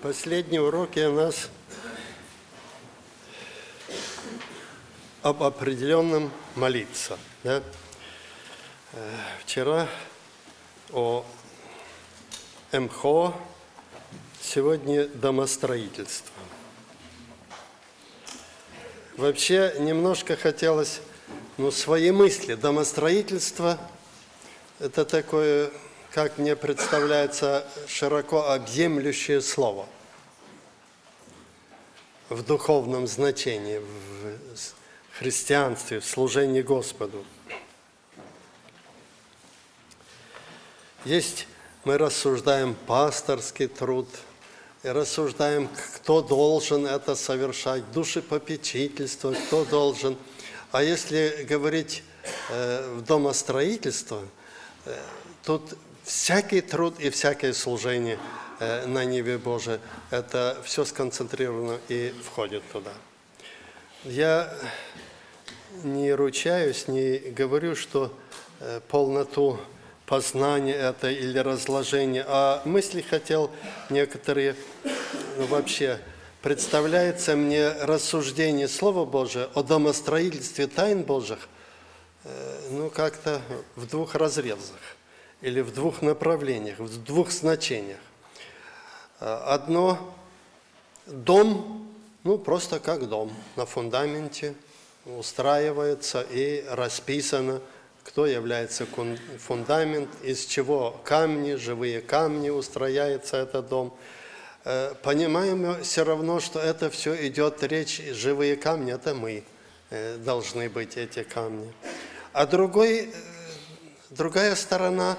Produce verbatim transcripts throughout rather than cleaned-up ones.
Последние уроки у нас об определенном молиться. Да? Вчера о эм ха о, сегодня домостроительство. Вообще немножко хотелось, ну, свои мысли. Домостроительство – это такое, как мне представляется, широко объемлющее слово в духовном значении, в христианстве, в служении Господу. Есть, мы рассуждаем пасторский труд, и рассуждаем, кто должен это совершать, душепопечительство, кто должен. А если говорить э, в домостроительство, э, тут всякий труд и всякое служение э, на ниве Божией, это все сконцентрировано и входит туда. Я не ручаюсь, не говорю, что э, полноту познание это или разложение, а мысли хотел некоторые, ну, вообще, представляется мне рассуждение Слова Божия о домостроительстве тайн Божьих, э, ну, как-то в двух разрезах или в двух направлениях, в двух значениях. Одно – дом, ну, просто как дом, на фундаменте устраивается и расписано, кто является фундамент, из чего камни, живые камни устрояется этот дом. Понимаем все равно, что это все идет речь, живые камни, это мы должны быть, эти камни. А другой, другая сторона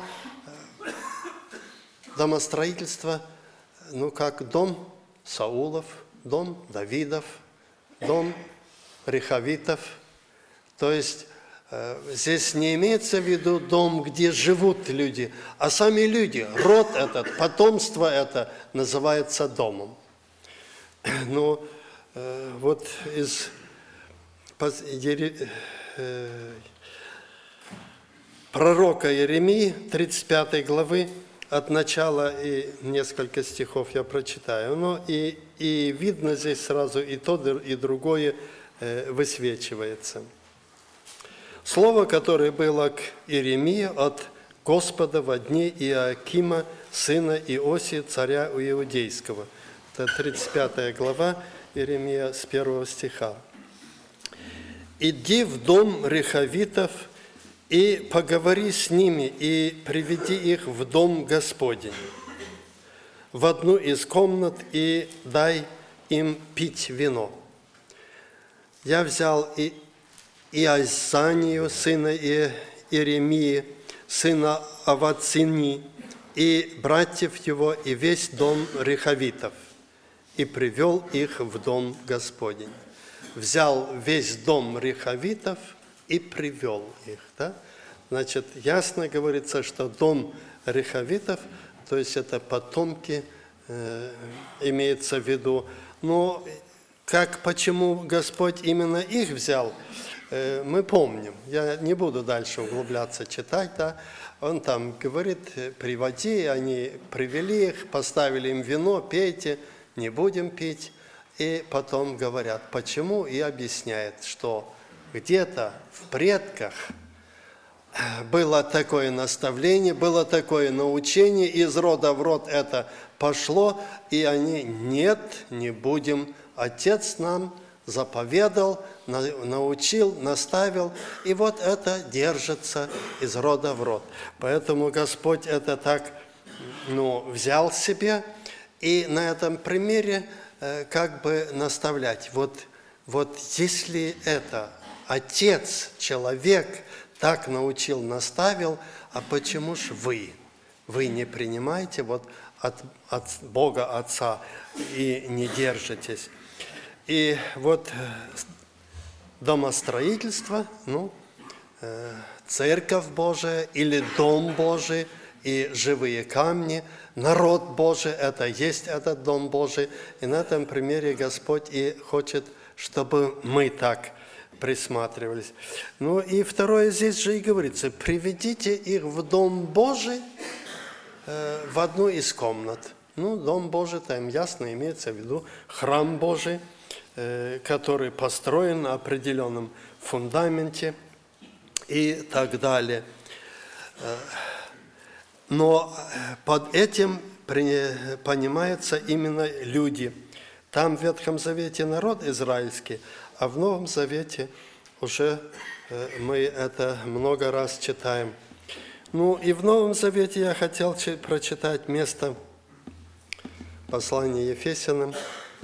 домостроительства, ну как дом Саулов, дом Давидов, дом Рехавитов, то есть здесь не имеется в виду дом, где живут люди, а сами люди, род этот, потомство это называется домом. Ну, вот из пророка Иеремии, тридцать пятой главы, от начала и несколько стихов я прочитаю. Ну, и, и видно здесь сразу и то, и другое высвечивается. Слово, которое было к Иеремии от Господа во дни Иоакима, сына Иосии, царя Иудейского. Это тридцать пятая глава, Иеремия, с первого стиха. «Иди в дом Рехавитов и поговори с ними, и приведи их в дом Господень, в одну из комнат, и дай им пить вино». Я взял и Иозанию, сына Иеремии, сына Авацини, и братьев его, и весь дом Рехавитов, и привел их в дом Господень. Взял весь дом Рехавитов и привел их. Да? Значит, ясно говорится, что дом Рехавитов, то есть это потомки, э, имеется в виду. Но как, почему Господь именно их взял, мы помним, я не буду дальше углубляться, читать, да, он там говорит, приводи, они привели их, поставили им вино, пейте, не будем пить, и потом говорят, почему, и объясняет, что где-то в предках было такое наставление, было такое научение, из рода в род это пошло, и они, нет, не будем, Отец нам заповедал, научил, наставил, и вот это держится из рода в род. Поэтому Господь это так, ну, взял себе, и на этом примере э, как бы наставлять. Вот, вот если это Отец, человек так научил, наставил, а почему ж вы? Вы не принимаете вот от, от Бога Отца и не держитесь. И вот домостроительство, ну, церковь Божия или дом Божий и живые камни, народ Божий, это есть этот дом Божий. И на этом примере Господь и хочет, чтобы мы так присматривались. Ну и второе здесь же и говорится, приведите их в дом Божий, в одну из комнат. Ну, Дом Божий, там ясно имеется в виду храм Божий, который построен на определенном фундаменте и так далее. Но под этим понимаются именно люди. Там в Ветхом Завете народ израильский, а в Новом Завете уже мы это много раз читаем. Ну и в Новом Завете я хотел прочитать место послания Ефесянам,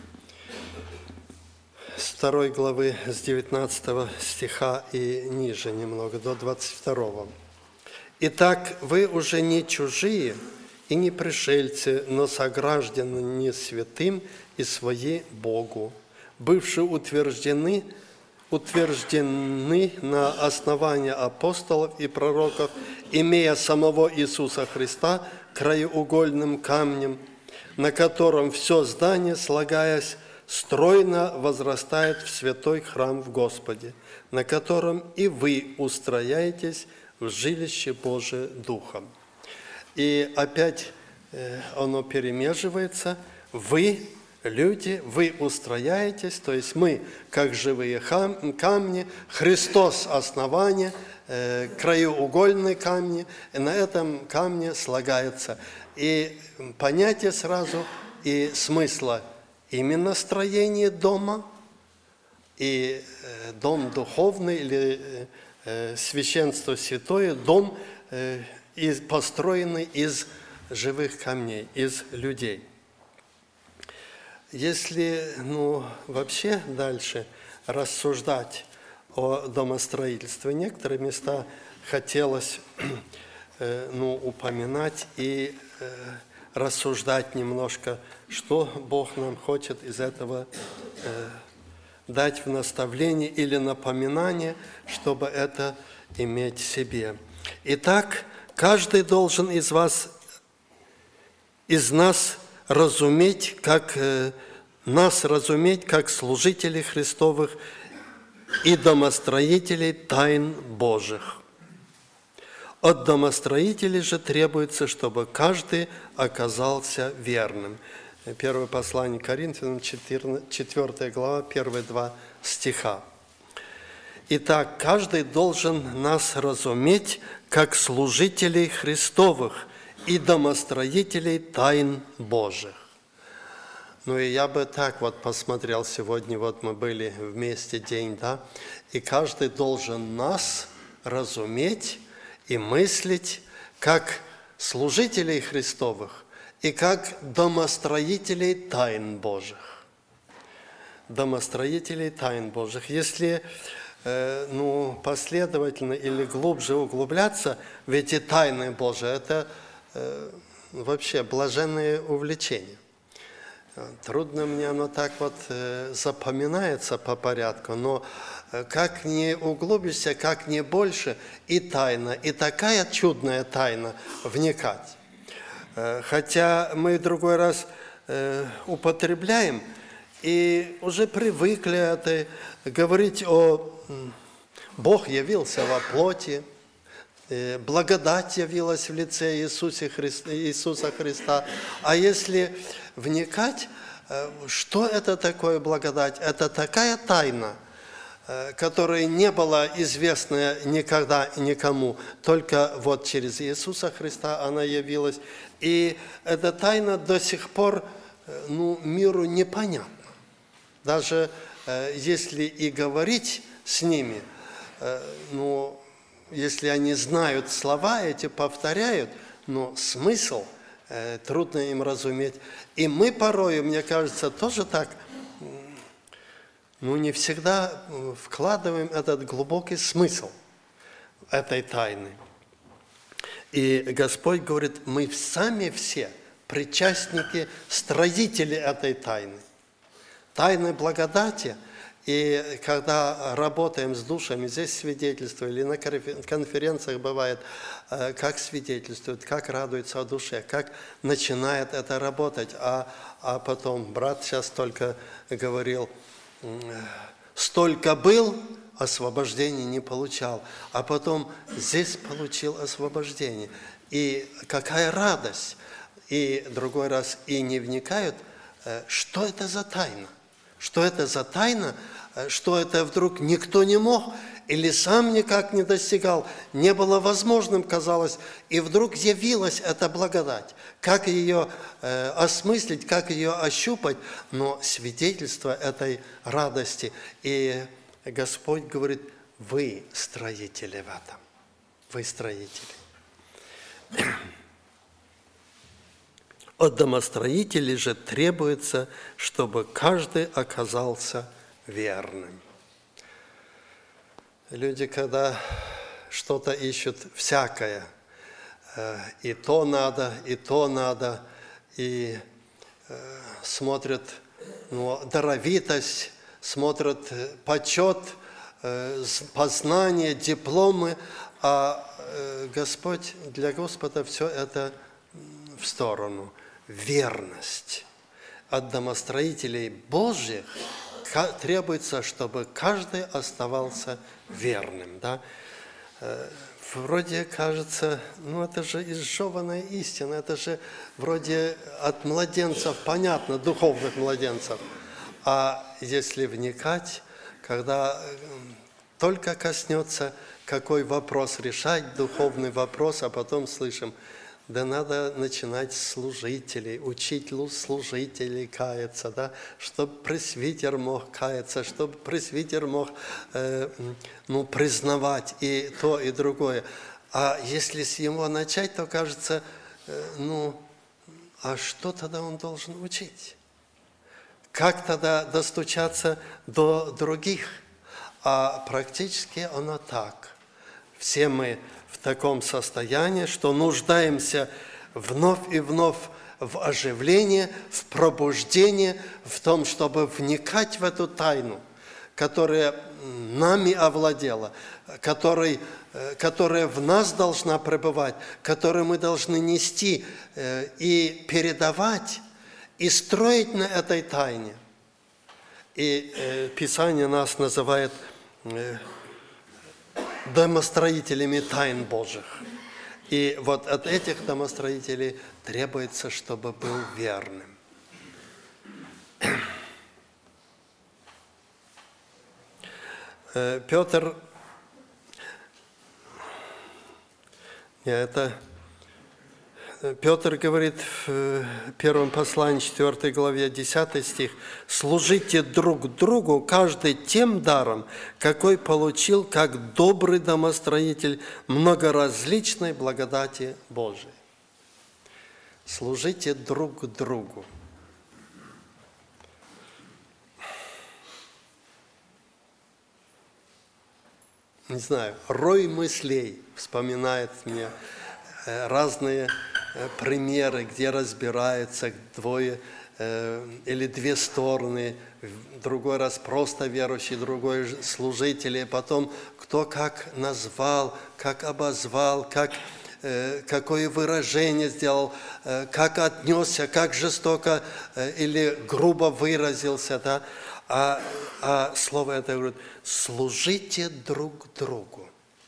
с второй главы, с девятнадцатого стиха и ниже немного, до двадцать второго. «Итак, вы уже не чужие и не пришельцы, но сограждане святым и свои Богу, бывшие утверждены, утверждены на основании апостолов и пророков, имея самого Иисуса Христа краеугольным камнем, на котором все здание, слагаясь, стройно возрастает в святой храм в Господе, на котором и вы устрояетесь в жилище Божие Духом». И опять оно перемеживается. Вы, люди, вы устрояетесь, то есть мы, как живые камни, Христос основание, краеугольные камни, и на этом камне слагается. И понятие сразу и смысла именно строение дома, и дом духовный или священство святое, дом, построенный из живых камней, из людей. Если ну, вообще дальше рассуждать о домостроительстве, некоторые места хотелось ну, упоминать и рассуждать немножко, что Бог нам хочет из этого дать в наставление или напоминание, чтобы это иметь в себе. Итак, каждый должен из вас, из нас разуметь, как нас разуметь, как служителей Христовых и домостроителей тайн Божьих. От домостроителей же требуется, чтобы каждый оказался верным. Первое послание Коринфянам, четвёртая глава, первые два стиха. Итак, каждый должен нас разуметь, как служителей Христовых и домостроителей тайн Божьих. Ну и я бы так вот посмотрел сегодня, вот мы были вместе день, да, и каждый должен нас разуметь и мыслить, как служителей Христовых и как домостроителей тайн Божьих. Домостроителей тайн Божьих. Если э, ну, последовательно или глубже углубляться в эти тайны Божьи, это э, вообще блаженные увлечения. Трудно мне оно так вот э, запоминается по порядку, но э, как не углубишься, как не больше, и тайна, и такая чудная тайна вникать. Э, хотя мы в другой раз э, употребляем и уже привыкли это, говорить о Бог явился во плоти, э, благодать явилась в лице Иисуса Христа, Иисуса Христа. А если вникать, что это такое благодать? Это такая тайна, которая не была известна никогда никому, только вот через Иисуса Христа она явилась. И эта тайна до сих пор ну, миру непонятна. Даже если и говорить с ними, ну, если они знают слова эти, повторяют, но смысл трудно им разуметь. И мы порою, мне кажется, тоже так, ну, не всегда вкладываем этот глубокий смысл этой тайны. И Господь говорит, мы сами все причастники, строители этой тайны. Тайны благодати. И когда работаем с душами, здесь свидетельство, или на конференциях бывает, как свидетельствуют, как радуется о душе, как начинает это работать. А, а потом брат сейчас только говорил, столько был, освобождения не получал, а потом здесь получил освобождение. И какая радость! и другой раз и не вникают, что это за тайна. Что это за тайна, что это вдруг никто не мог, или сам никак не достигал, не было возможным, казалось, и вдруг явилась эта благодать. Как ее э, осмыслить, как ее ощупать, но свидетельство этой радости. И Господь говорит, вы строители в этом, вы строители. От домостроителей же требуется, чтобы каждый оказался верным. Люди, когда что-то ищут всякое, и то надо, и то надо, и смотрят ну, даровитость, смотрят почет, познание, дипломы, а Господь, для Господа все это в сторону. Верность. От домостроителей Божьих требуется, чтобы каждый оставался верным. Да? Вроде кажется, ну это же изжеванная истина, это же вроде от младенцев понятно, духовных младенцев. А если вникать, когда только коснется, какой вопрос решать, духовный вопрос, а потом слышим, да надо начинать с служителей, учить служителей каяться, да, чтобы пресвитер мог каяться, чтобы пресвитер мог э, ну, признавать и то, и другое. А если с него начать, то кажется, э, ну, а что тогда он должен учить? Как тогда достучаться до других? А практически оно так. Все мы в таком состоянии, что нуждаемся вновь и вновь в оживлении, в пробуждении, в том, чтобы вникать в эту тайну, которая нами овладела, которой, которая в нас должна пребывать, которую мы должны нести и передавать, и строить на этой тайне. И Писание нас называет домостроителями тайн Божьих. И вот от этих домостроителей требуется, чтобы был верным. Петр, это Петр говорит в первом послании, четвёртой главе, десятый стих, «Служите друг другу, каждый тем даром, какой получил, как добрый домостроитель многоразличной благодати Божией». Служите друг другу. Не знаю, рой мыслей вспоминает мне разные примеры, где разбираются двое э, или две стороны, другой раз просто верующий, другой служитель, и потом кто как назвал, как обозвал, как, э, какое выражение сделал, э, как отнесся, как жестоко э, или грубо выразился. Да? А, а слово это говорит, служите друг другу.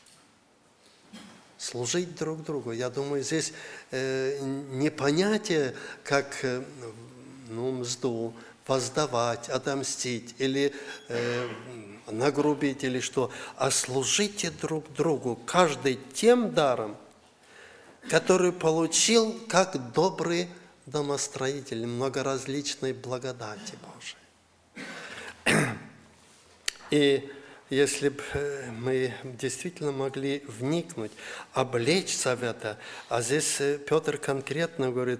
Служить друг другу. Я думаю, здесь э, не понятие, как э, ну, мзду, воздавать, отомстить или э, нагрубить или что, а служите друг другу, каждый тем даром, который получил как добрый домостроитель многоразличной благодати Божией. И если бы мы действительно могли вникнуть, облечься в это, а здесь Петр конкретно говорит,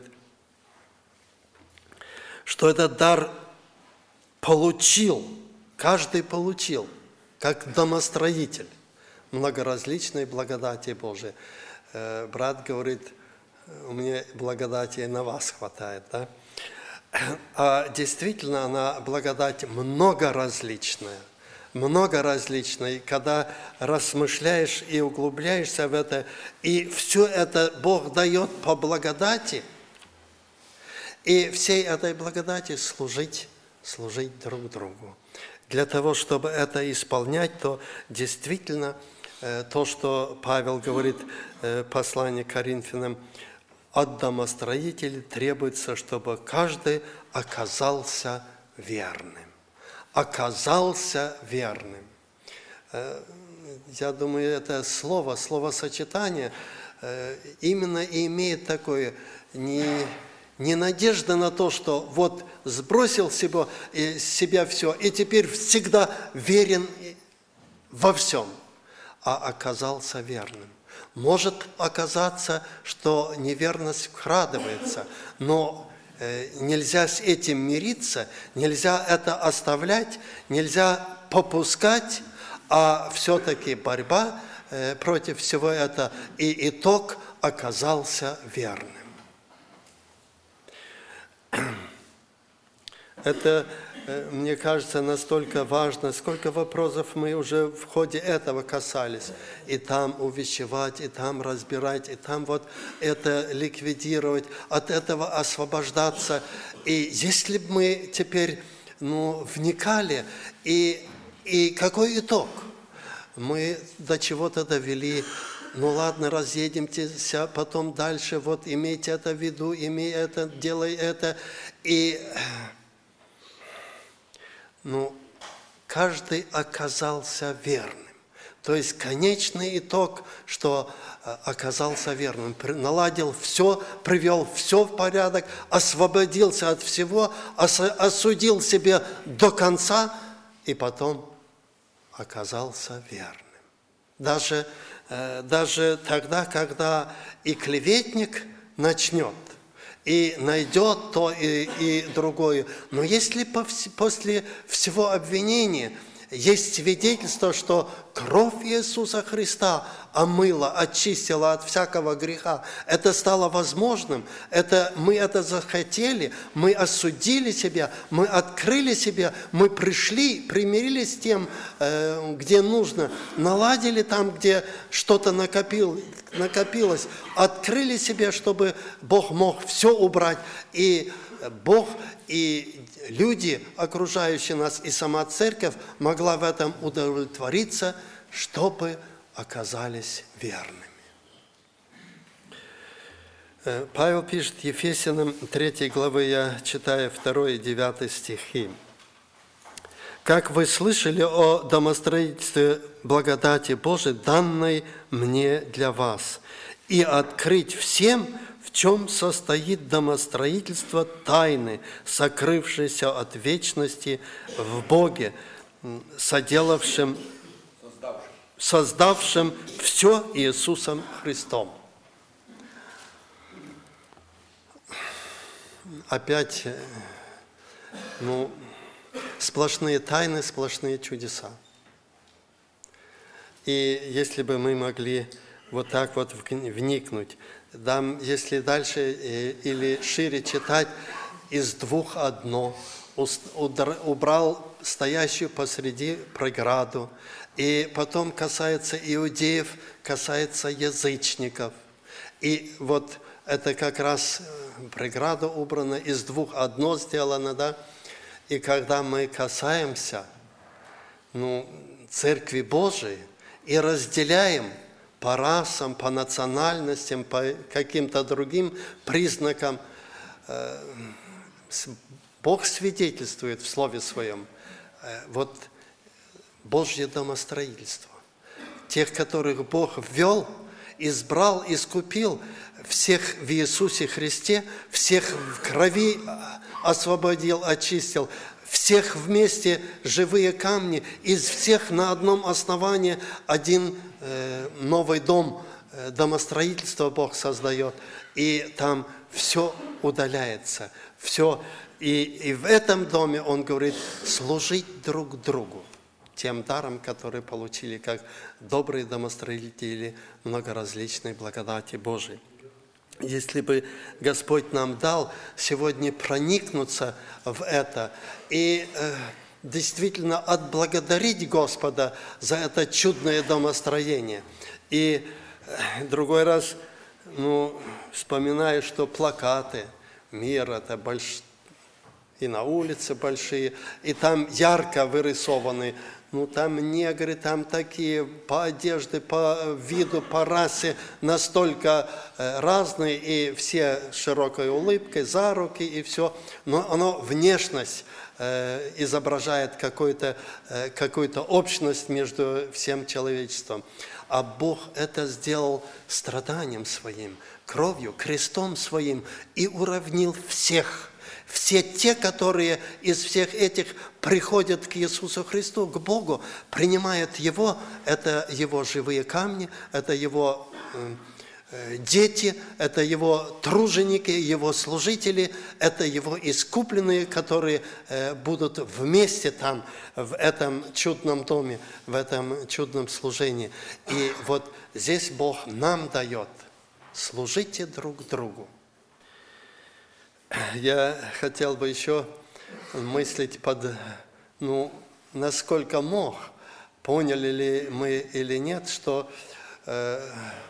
что этот дар получил, каждый получил, как домостроитель, многоразличной благодати Божией. Брат говорит, у меня благодати на вас хватает, да? А действительно, она благодать многоразличная. Много различной, когда размышляешь и углубляешься в это, и все это Бог дает по благодати, и всей этой благодати служить, служить друг другу. Для того, чтобы это исполнять, то действительно то, что Павел говорит в послании к Коринфянам, от домостроителей требуется, чтобы каждый оказался верным. Оказался верным. Я думаю, это слово, словосочетание именно и имеет такое не, не надежда на то, что вот сбросил себя, себя все, и теперь всегда верен во всем, а оказался верным. Может оказаться, что неверность вкрадывается, но нельзя с этим мириться, нельзя это оставлять, нельзя попускать, а все-таки борьба против всего этого, и итог оказался верным. Это, мне кажется, настолько важно, сколько вопросов мы уже в ходе этого касались. И там увещевать, и там разбирать, и там вот это ликвидировать, от этого освобождаться. И если бы мы теперь ну, вникали, и, и какой итог? Мы до чего-то довели, ну ладно, разъедемтесь, потом дальше, вот имейте это в виду, имей это, делай это. И ну, каждый оказался верным. То есть конечный итог, что оказался верным, наладил все, привел все в порядок, освободился от всего, осудил себя до конца и потом оказался верным. Даже, даже тогда, когда и клеветник начнет, и найдет то и, и другое. Но если после всего обвинения есть свидетельство, что кровь Иисуса Христа омыла, очистила от всякого греха, это стало возможным, это, мы это захотели, мы осудили себя, мы открыли себя, мы пришли, примирились с тем, где нужно, наладили там, где что-то накопил, накопилось, открыли себя, чтобы Бог мог все убрать, и Бог и люди, окружающие нас, и сама церковь могла в этом удовлетвориться, чтобы оказались верными. Павел пишет Ефесянам третьей главы, я читаю второй и девятый стихи. «Как вы слышали о домостроительстве благодати Божией, данной мне для вас, и открыть всем, в чем состоит домостроительство тайны, сокрывшейся от вечности в Боге, соделавшим, создавшим все Иисусом Христом». Опять, ну, сплошные тайны, сплошные чудеса. И если бы мы могли вот так вот вникнуть, там, если дальше или шире читать, из двух одно, убрал стоящую посреди преграду, и потом касается иудеев, касается язычников. И вот это как раз преграда убрана, из двух одно сделано, да? И когда мы касаемся ну, Церкви Божией и разделяем по расам, по национальностям, по каким-то другим признакам, Бог свидетельствует в Слове Своем. Вот Божье домостроительство. Тех, которых Бог ввел, избрал, искупил, всех в Иисусе Христе, всех в крови освободил, очистил, всех вместе живые камни, из всех на одном основании один э, новый дом, э, домостроительство Бог создает, и там все удаляется, все. И, и в этом доме, он говорит, служить друг другу тем даром, который получили, как добрые домостроители многоразличной благодати Божией. Если бы Господь нам дал сегодня проникнуться в это и э, действительно отблагодарить Господа за это чудное домостроение. И э, другой раз, ну, вспоминаю, что плакаты, мир, это больш... и на улице большие, и там ярко вырисованы, ну там негры, там такие по одежде, по виду, по расе настолько разные, и все с широкой улыбкой, за руки и все, но оно внешность изображает какую-то какую-то общность между всем человечеством. А Бог это сделал страданием своим, кровью, крестом своим и уравнил всех. Все те, которые из всех этих приходят к Иисусу Христу, к Богу, принимают Его, это Его живые камни, это Его дети, это Его труженики, Его служители, это Его искупленные, которые будут вместе там, в этом чудном доме, в этом чудном служении. И вот здесь Бог нам дает: служите друг другу. Я хотел бы еще мыслить под, ну, насколько мог, поняли ли мы или нет, что э,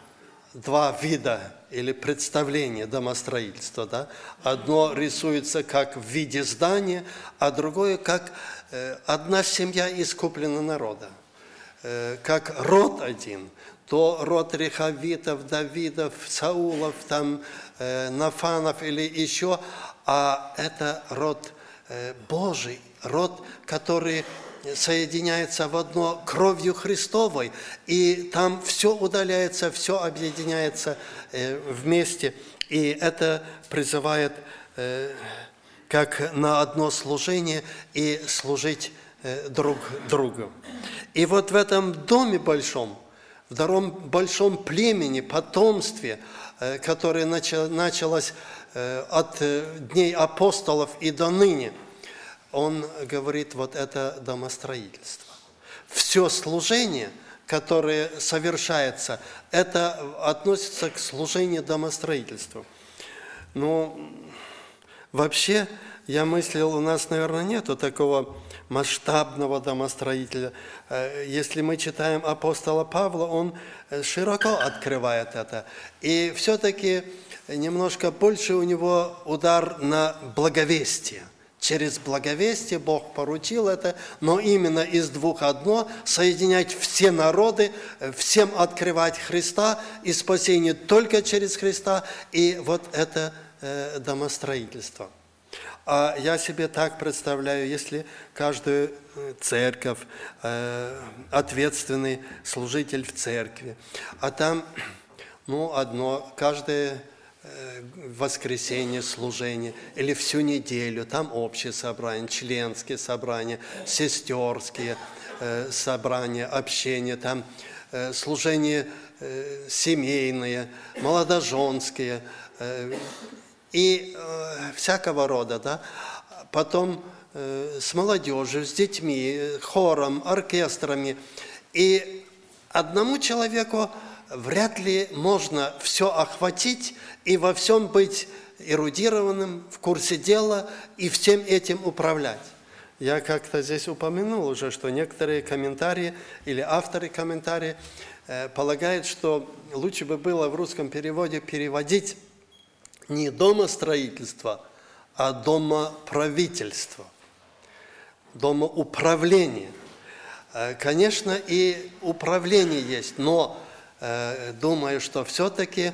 два вида или представления домостроительства. Да? Одно рисуется как в виде здания, а другое как э, одна семья искуплена народа, э, как род один. То род Рехавитов, Давидов, Саулов, там, э, Нафанов или еще, а это род э, Божий, род, который соединяется в одно кровью Христовой, и там все удаляется, все объединяется э, вместе, и это призывает э, как на одно служение и служить э, друг другу. И вот в этом доме большом, в втором большом племени, потомстве, которое началось от дней апостолов и до ныне, он говорит, вот это домостроительство. Все служение, которое совершается, это относится к служению домостроительству. Ну, вообще, я мыслил, у нас, наверное, нету такого масштабного домостроителя. Если мы читаем апостола Павла, он широко открывает это. И все-таки немножко больше у него удар на благовестие. Через благовестие Бог поручил это, но именно из двух одно – соединять все народы, всем открывать Христа и спасение только через Христа. И вот это э, домостроительство. А я себе так представляю, если каждую церковь, э, ответственный служитель в церкви, а там, ну, одно, каждое э, воскресенье служение или всю неделю, там общее собрание, членские собрания, сестерские э, собрания, общение, там э, служение э, семейные, молодоженские, э, и э, всякого рода, да, потом э, с молодежью, с детьми, хором, оркестрами. И одному человеку вряд ли можно все охватить и во всем быть эрудированным, в курсе дела и всем этим управлять. Я как-то здесь упомянул уже, что некоторые комментарии или авторы комментариев э, полагают, что лучше бы было в русском переводе переводить не домостроительство, а домоправительство, домоуправление. Конечно, и управление есть, но э, думаю, что все-таки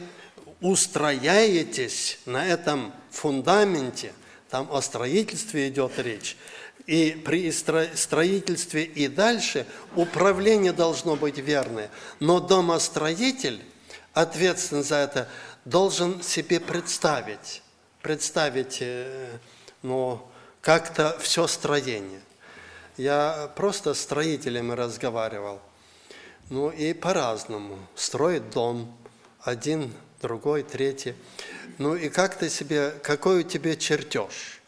устрояетесь на этом фундаменте, там о строительстве идет речь, и при строительстве и дальше управление должно быть верное, но домостроитель, ответственный за это, должен себе представить, представить, ну, как-то все строение. Я просто с строителями разговаривал, ну и по-разному. Строит дом, один, другой, третий. Ну и как ты себе, какой у тебя чертеж?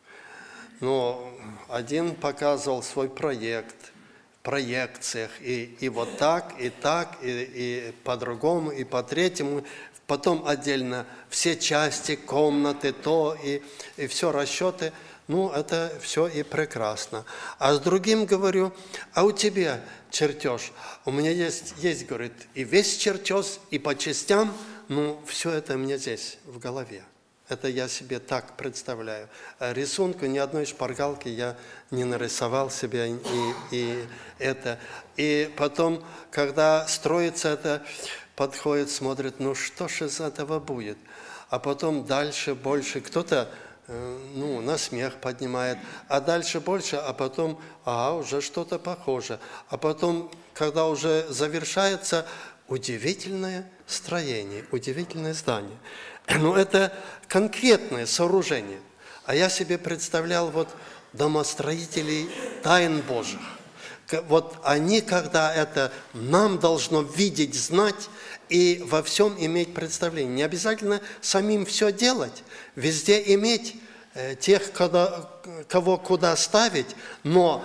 Ну, один показывал свой проект, в проекциях, и, и вот так, и так, и, и по-другому, и по-третьему. Потом отдельно все части, комнаты, то и, и все расчеты. Ну, это все и прекрасно. А с другим говорю, а у тебя чертеж? У меня есть, есть, говорит, и весь чертеж, и по частям, ну, все это у меня здесь, в голове. Это я себе так представляю. Рисунку ни одной шпаргалки я не нарисовал себе. И, и, это. И потом, когда строится это, подходит, смотрит, ну что же из этого будет? А потом дальше больше кто-то ну, на смех поднимает, а дальше больше, а потом, ага, уже что-то похоже. А потом, когда уже завершается, удивительное строение, удивительное здание. Но это конкретное сооружение. А я себе представлял вот домостроителей тайн Божьих. Вот они, когда это нам должно видеть, знать и во всем иметь представление. Не обязательно самим все делать, везде иметь тех, кого куда ставить, но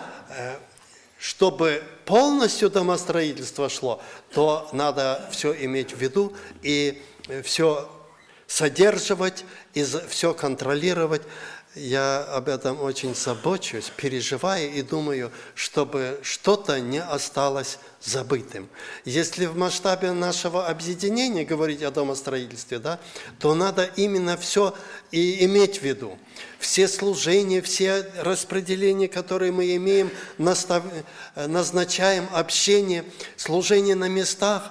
чтобы полностью домостроительство шло, то надо все иметь в виду и все содерживать, и все контролировать. Я об этом очень забочусь, переживаю и думаю, чтобы что-то не осталось забытым. Если в масштабе нашего объединения говорить о домостроительстве, да, то надо именно все и иметь в виду. Все служения, все распределения, которые мы имеем, настав... назначаем, общение, служение на местах,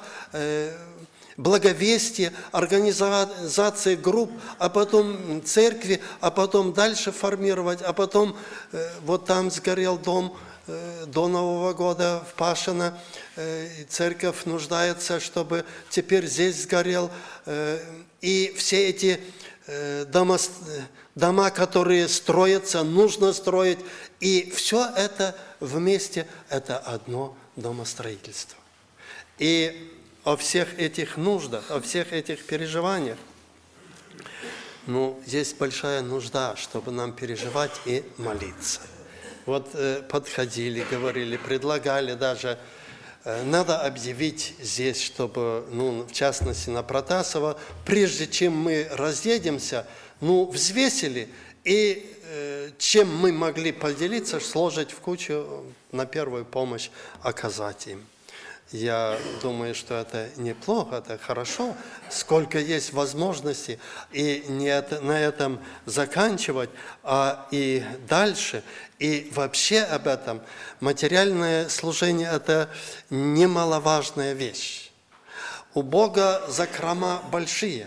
благовестие, организация групп, а потом церкви, а потом дальше формировать, а потом э, вот там сгорел дом э, до Нового года в Пашино, э, церковь нуждается, чтобы теперь здесь сгорел. Э, и все эти э, дома, дома, которые строятся, нужно строить, и все это вместе, это одно домостроительство. И о всех этих нуждах, о всех этих переживаниях. Ну, есть большая нужда, чтобы нам переживать и молиться. Вот э, подходили, говорили, предлагали даже, э, надо объявить здесь, чтобы, ну, в частности, на Протасово, прежде чем мы разъедемся, ну, взвесили, и э, чем мы могли поделиться, сложить в кучу, на первую помощь оказать им. Я думаю, что это неплохо, это хорошо, сколько есть возможностей, и не это, на этом заканчивать, а и дальше. И вообще об этом материальное служение – это немаловажная вещь. У Бога закрома большие,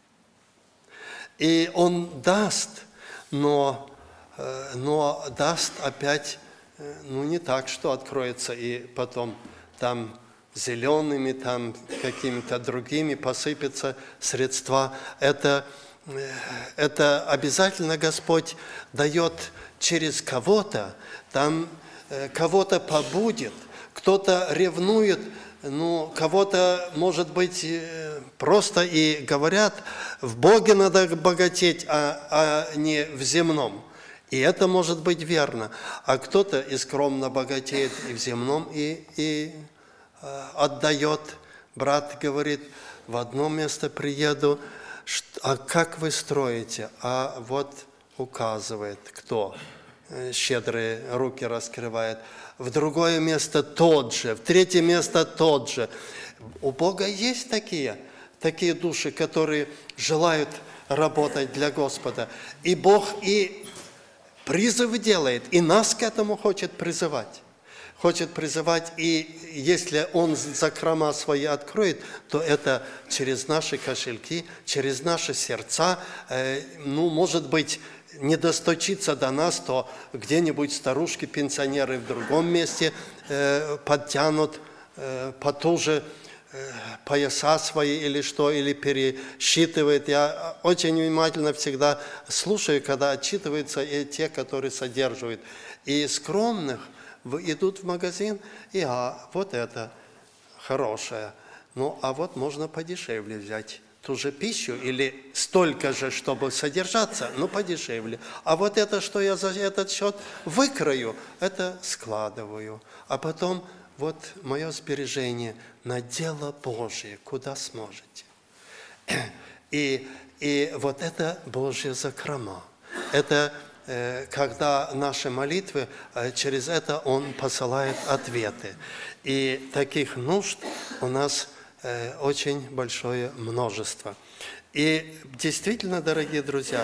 и Он даст, но, но даст опять, ну не так, что откроется и потом там зелеными, там какими-то другими посыпятся средства. Это, это обязательно Господь дает через кого-то, там кого-то побудет, кто-то ревнует, ну, кого-то, может быть, просто и говорят, в Боге надо богатеть, а, а не в земном. И это может быть верно. А кто-то и скромно богатеет и в земном, и, и э, отдает. Брат говорит, в одно место приеду, а как вы строите? А вот указывает, кто щедрые руки раскрывает. В другое место тот же, в третье место тот же. У Бога есть такие, такие души, которые желают работать для Господа. И Бог и призыв делает, и нас к этому хочет призывать. Хочет призывать, и если Он закрома свои откроет, то это через наши кошельки, через наши сердца, э, ну, может быть, не достучиться до нас, то где-нибудь старушки-пенсионеры в другом месте э, подтянут э, потуже э, пояса свои или что, или пересчитывают. Я очень внимательно всегда слушаю, когда отчитываются и те, которые содерживают. И скромных идут в магазин, и а, вот это хорошее. Ну, а вот можно подешевле взять ту же пищу или столько же, чтобы содержаться, но подешевле. А вот это, что я за этот счет выкрою, это складываю. А потом вот мое сбережение на дело Божие, куда сможете. И, и вот это Божья закрома. Это э, когда наши молитвы, э, через это Он посылает ответы. И таких нужд у нас очень большое множество. И действительно, дорогие друзья,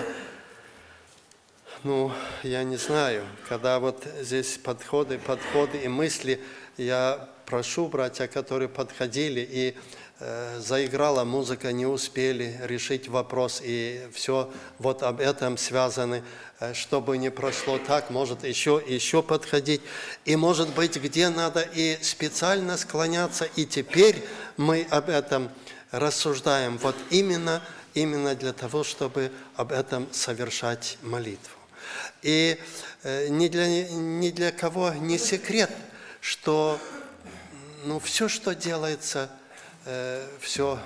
ну, я не знаю, когда вот здесь подходы, подходы и мысли, я прошу братья, которые подходили, и э, заиграла музыка, не успели решить вопрос, и все вот об этом связаны, э, чтобы не прошло так, может еще, еще подходить, и может быть, где надо и специально склоняться, и теперь мы об этом рассуждаем, вот именно, именно для того, чтобы об этом совершать молитву. И э, ни, для, ни для кого не секрет, что ну, все, что делается, э, все,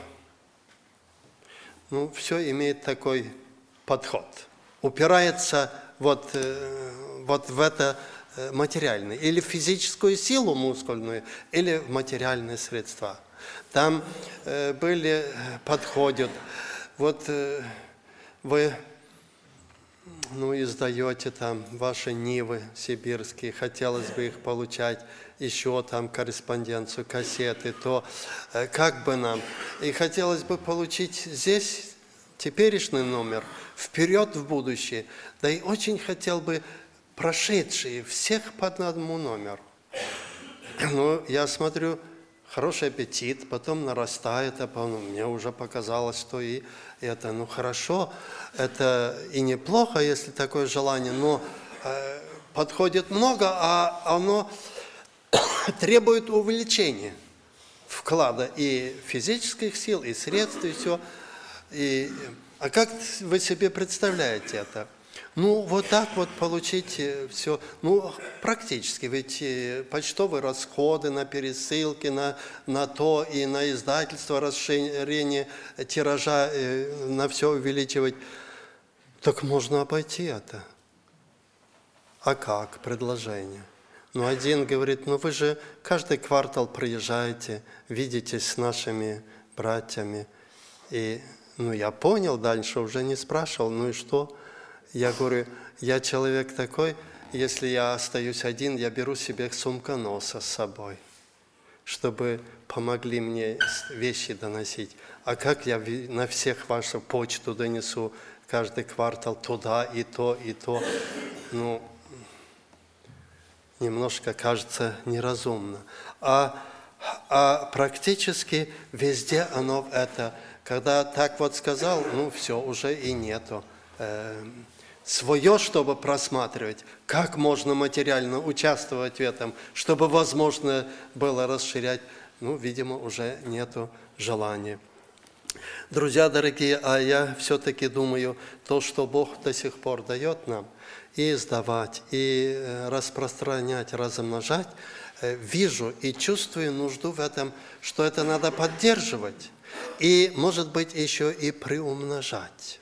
ну, все имеет такой подход. Упирается вот, э, вот в это материальное. Или в физическую силу мускульную, или в материальные средства. Там э, были, подходят. Вот э, вы ну, издаете там ваши нивы сибирские, хотелось бы их получать, еще там корреспонденцию, кассеты, то э, как бы нам. И хотелось бы получить здесь теперешний номер, вперед в будущее. Да и очень хотел бы прошедшие, всех по одному номеру. Ну, я смотрю, хороший аппетит, потом нарастает, а потом мне уже показалось, что и это, ну хорошо, это и неплохо, если такое желание, но э, подходит много, а оно требует увеличения вклада и физических сил, и средств, и все. И, а как вы себе представляете это? Ну, вот так вот получить все, ну, практически, ведь почтовые расходы на пересылки, на, на то и на издательство, расширение тиража, на все увеличивать, так можно обойти это. А как? Предложение. Ну, один говорит, ну, вы же каждый квартал приезжаете, видитесь с нашими братьями. И, ну, я понял, дальше уже не спрашивал, ну и что? Я говорю, я человек такой, если я остаюсь один, я беру себе сумконоса с собой, чтобы помогли мне вещи доносить. А как я на всех вашу почту донесу каждый квартал туда и то, и то? Ну, немножко кажется неразумно. А, а практически везде оно это. Когда так вот сказал, ну все, уже и нету. Свое, чтобы просматривать, как можно материально участвовать в этом, чтобы возможно было расширять, ну, видимо, уже нету желания. Друзья дорогие, а я все-таки думаю, то, что Бог до сих пор дает нам, и издавать, и распространять, размножать, вижу и чувствую нужду в этом, что это надо поддерживать, и, может быть, еще и приумножать.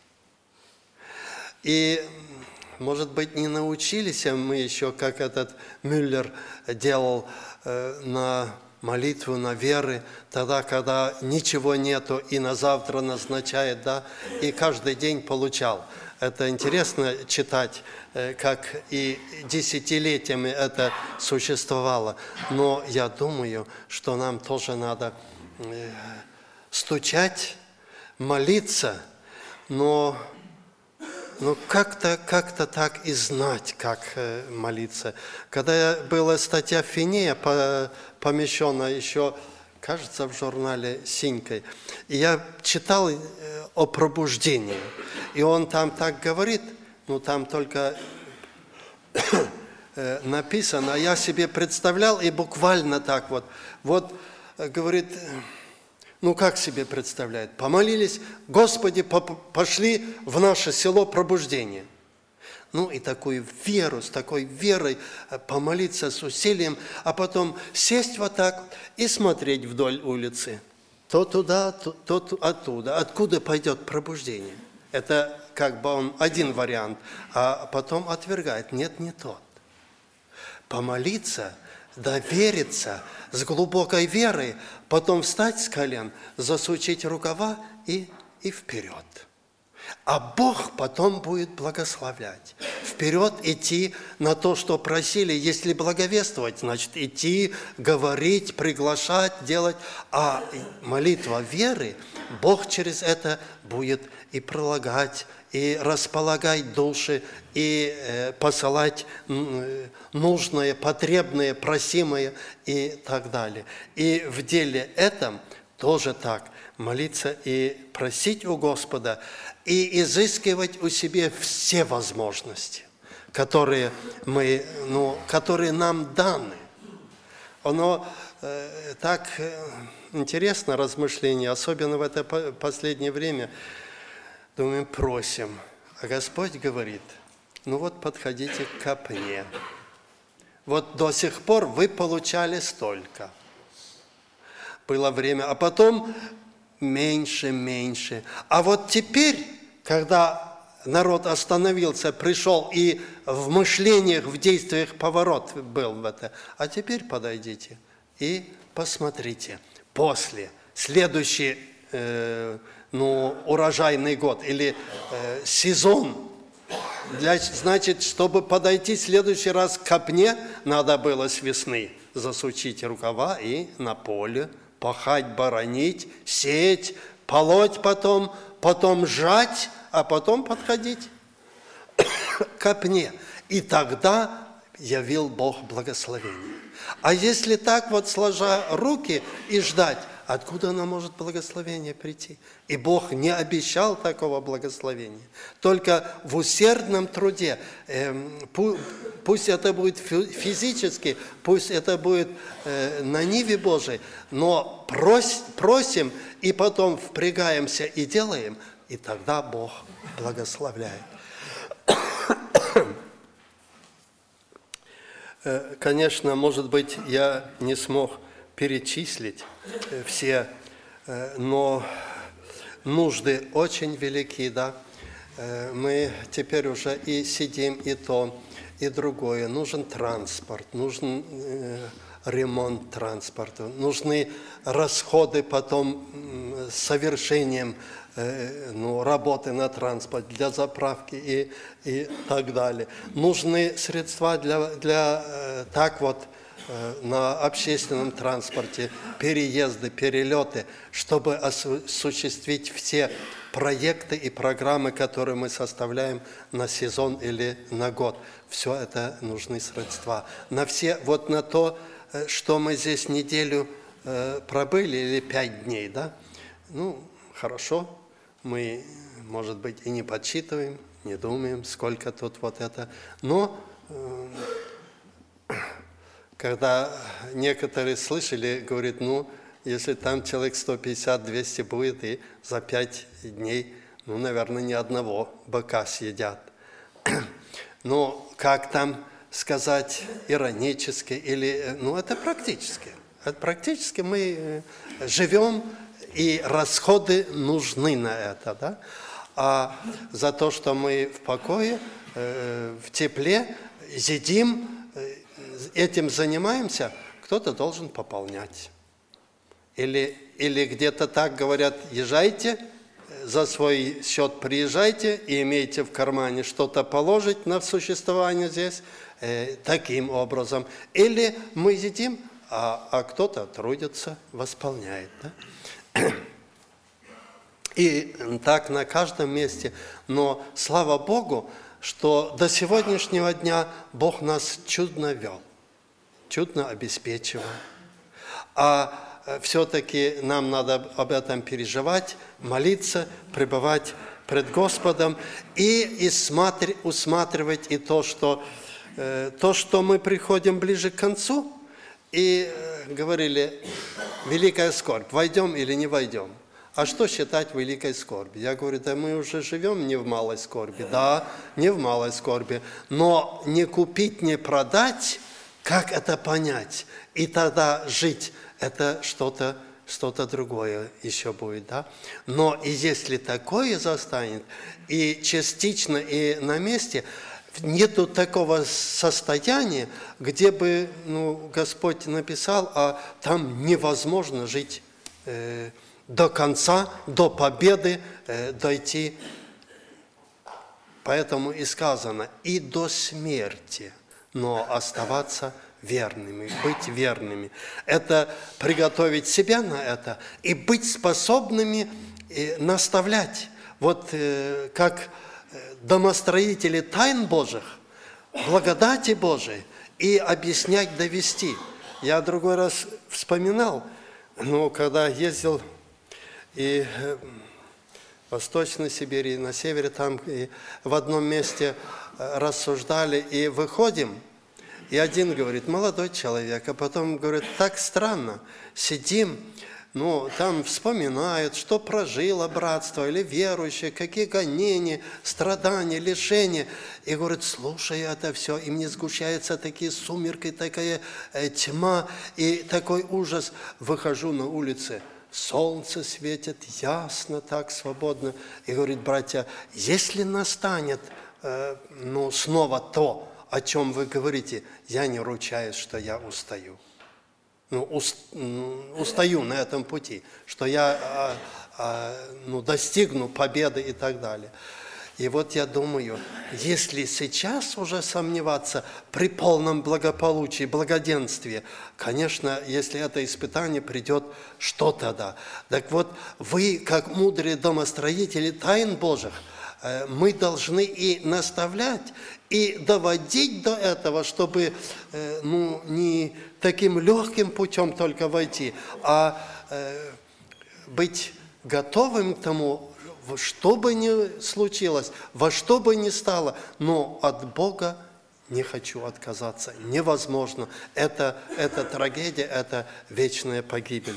И, может быть, не научились мы еще, как этот Мюллер делал э, на молитву, на веры, тогда, когда ничего нету, и на завтра назначает, да, и каждый день получал. Это интересно читать, э, как и десятилетиями это существовало. Но я думаю, что нам тоже надо э, стучать, молиться, но... Ну, как-то как-то так и знать, как э, молиться. Когда была статья Финея, по, помещенная еще, кажется, в журнале «Синькой», и я читал э, о пробуждении, и он там так говорит, ну, там только э, написано, а я себе представлял, и буквально так вот, вот, э, говорит... Ну, как себе представляет? Помолились, Господи, пошли в наше село пробуждение. Ну, и такую веру, с такой верой помолиться с усилием, а потом сесть вот так и смотреть вдоль улицы. То туда, то, то оттуда. Откуда пойдет пробуждение? Это как бы он один вариант, а потом отвергает. Нет, не тот. Помолиться, довериться с глубокой верой, потом встать с колен, засучить рукава и, и вперед. А Бог потом будет благословлять. В вперед идти на то, что просили. Если благовествовать, значит идти, говорить, приглашать, делать. А молитва веры, Бог через это будет и прилагать, и располагать души, и э, посылать нужное, потребное, просимое и так далее. И в деле этом тоже так. Молиться и просить у Господа, и изыскивать у себя все возможности, которые, мы, ну, которые нам даны. Оно э, так э, интересно, размышление, особенно в это последнее время. Думаем, просим. А Господь говорит, ну вот подходите к копне. Вот до сих пор вы получали столько. Было время, а потом меньше, меньше. А вот теперь, когда народ остановился, пришел и в мышлениях, в действиях поворот был в это, а теперь подойдите и посмотрите. После, следующий э, ну, урожайный год или э, сезон, для, значит, чтобы подойти в следующий раз к копне, надо было с весны засучить рукава и на поле пахать, боронить, сеять, полоть потом, потом жать, а потом подходить к копне. И тогда явил Бог благословение. А если так вот сложа руки и ждать, откуда оно может благословение прийти? И Бог не обещал такого благословения. Только в усердном труде, пусть это будет физически, пусть это будет на ниве Божией, но просим и потом впрягаемся и делаем, и тогда Бог благословляет. Конечно, может быть, я не смог перечислить все, но нужды очень велики, да. Мы теперь уже и сидим, и то, и другое. Нужен транспорт, нужен ремонт транспорта, нужны расходы потом с совершением ну, работы на транспорт, для заправки и, и так далее. Нужны средства для, для так вот, на общественном транспорте, переезды, перелеты, чтобы осуществить все проекты и программы, которые мы составляем на сезон или на год. Все это нужны средства. На все, вот на то, что мы здесь неделю пробыли или пять дней, да, ну, хорошо, мы, может быть, и не подсчитываем, не думаем, сколько тут вот это, но когда некоторые слышали, говорят, ну, если там человек сто пятьдесят - двести будет, и за пять дней, ну, наверное, ни одного быка съедят. Ну, как там сказать иронически, или, ну, это практически. Это практически мы живем, и расходы нужны на это, да? А за то, что мы в покое, в тепле, едим, этим занимаемся, кто-то должен пополнять. Или, или где-то так говорят, езжайте, за свой счет приезжайте и имейте в кармане что-то положить на существование здесь э, таким образом. Или мы едим, а, а кто-то трудится, восполняет. Да? И так на каждом месте. Но слава Богу, что до сегодняшнего дня Бог нас чудно вел, чудно обеспечивал. А все-таки нам надо об этом переживать, молиться, пребывать пред Господом и усматривать и то, что, то, что мы приходим ближе к концу, и говорили, великая скорбь, войдем или не войдем. А что считать великой скорбью? Я говорю, да мы уже живем не в малой скорби. Да, не в малой скорби. Но не купить, не продать, как это понять? И тогда жить, это что-то что-то другое еще будет. Да? Но и если такое застанет, и частично, и на месте, нету такого состояния, где бы ну, Господь написал, а там невозможно жить э, до конца, до победы, э, дойти Поэтому и сказано, и до смерти, но оставаться верными, быть верными. Это приготовить себя на это и быть способными наставлять. Вот как домостроители тайн Божьих, благодати Божией, и объяснять, довести. Я другой раз вспоминал, ну, когда ездил и в Восточной Сибири, и на севере, там и в одном месте рассуждали, и выходим, и один говорит, молодой человек, а потом говорит, так странно, сидим, ну, там вспоминают, что прожило братство или верующие, какие гонения, страдания, лишения. И говорит, слушай это все, и мне сгущаются такие сумерки, такая э, тьма и такой ужас. Выхожу на улицы, солнце светит ясно, так свободно. И говорит, братья, если настанет э, ну, снова то, о чем вы говорите, я не ручаюсь, что я устаю. Ну, устаю на этом пути, что я а, а, ну, достигну победы и так далее. И вот я думаю, если сейчас уже сомневаться при полном благополучии, благоденствии, конечно, если это испытание придет, что тогда? Так вот, вы, как мудрые домостроители тайн Божьих, мы должны и наставлять, и доводить до этого, чтобы ну, не таким легким путем только войти, а быть готовым к тому, что бы ни случилось, во что бы ни стало, но от Бога не хочу отказаться. Невозможно. Это, это трагедия, это вечная погибель.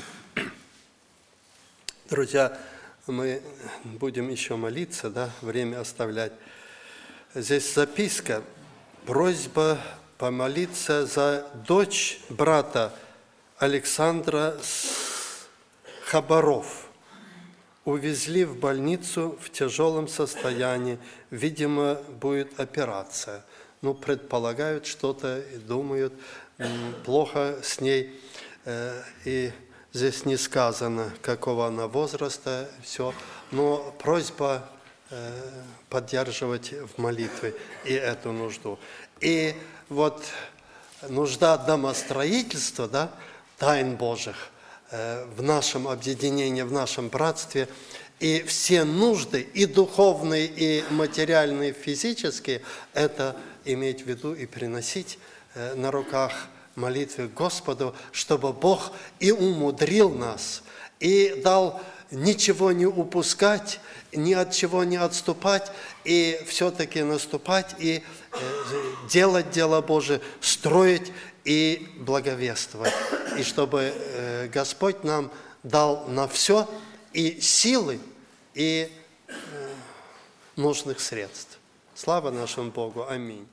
Друзья, мы будем еще молиться, да, время оставлять. Здесь записка, просьба помолиться за дочь брата Александра Хабаров. Увезли в больницу в тяжелом состоянии, видимо, будет операция. Ну, предполагают что-то и думают, плохо с ней, и здесь не сказано, какого она возраста, все, но просьба поддерживать в молитве и эту нужду. И вот нужда домостроительства, да, тайн Божьих в нашем объединении, в нашем братстве, и все нужды, и духовные, и материальные, и физические, это иметь в виду и приносить на руках молитвы к Господу, чтобы Бог и умудрил нас, и дал ничего не упускать, ни от чего не отступать, и все-таки наступать, и делать дело Божие, строить и благовествовать. И чтобы Господь нам дал на все и силы, и нужных средств. Слава нашему Богу. Аминь.